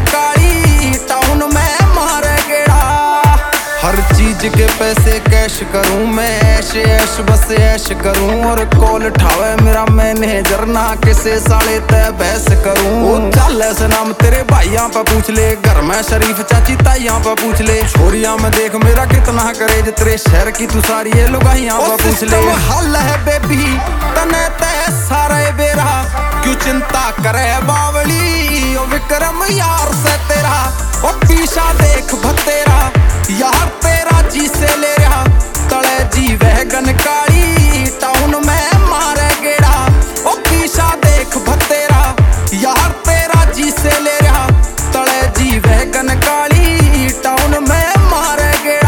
काली, town में मारे गेड़ा। हर चीज के पैसे कैश करूं मैं, ऐश ऐश बस ऐश करूं। और कॉल उठावे मेरा मैनेजर, ना किसे साले तय बहस करूं। ओ चल ऐसे नाम तेरे भाइयां पे पूछ ले, घर में शरीफ चाची ताइयां पे पूछ ले। छोरियां में देख मेरा कितना करेज, तेरे शहर की तू सारी ये लुगाइयां पे पूछ ले। हल है बेबी तने तय सारे बेरा, क्यों चिंता करे बावली। ओ विक्रम यार से तेरा, ओ पीछा देख भतेरा यार तेरा जी से ले रहा। तले जी वैगन काली, टाउन में मारे गेड़ा। ओ पीछा देख भतेरा यार तेरा जी से ले रहा। तले जी वैगन काली, टाउन में मारे गेड़ा।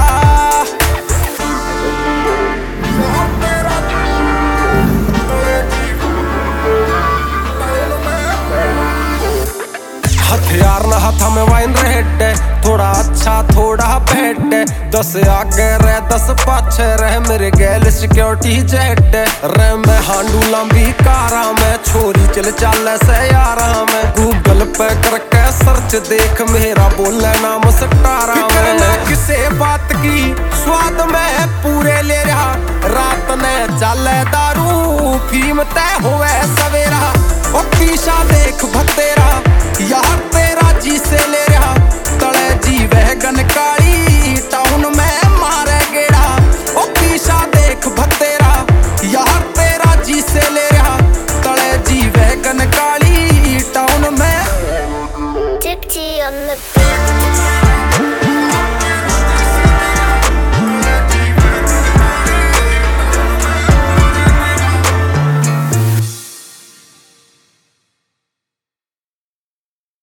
हथियार ना हाथा में वाइन रेड, थोड़ा अच्छा थोड़ा बैड। 10 आगे रह 10 पाछे रह, मेरे गैल सिक्योरिटी जेट रह। मैं हांडू लंबी कारा में, छोरी चल चाल से यारा में। गूगल पे करके सर्च देख, मेरा बोले नाम सटारा में। किसे बात की स्वाद में पूरे ले रहा, रात ने चले दारू फीम तय हुए सवेरा। और पीछा देख भतेरा यार तेरा जी से ले रहा। तले जी वैगन काली, टाउन में मारे गेड़ा। ओ पीछा देख भतेरा यार तेरा जी से ले रहा। तले जी वैगन काली, टाउन में। Tipsy on the beat.